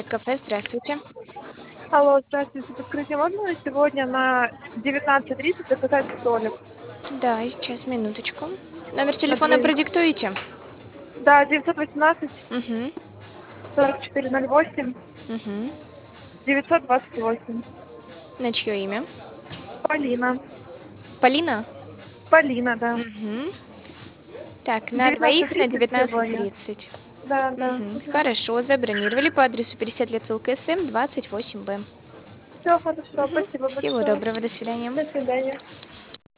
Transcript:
Кафе, здравствуйте. Алло, здравствуйте. Подскажите, можно на сегодня на 19:30 заказать столик Да, сейчас, минуточку. Номер на телефона двоих? продиктуете? Да, 918 Угу, 4408 угу. 928. На чье имя? Полина. Полина? Полина, да. Угу. Так, на двоих на 19:30 девятнадцать сегодня. тридцать. Да, да. Угу. Хорошо, забронировали по адресу 50 лет СМ 28Б. Все хорошо, Угу. спасибо Всего большое. доброго, до свидания. До свидания.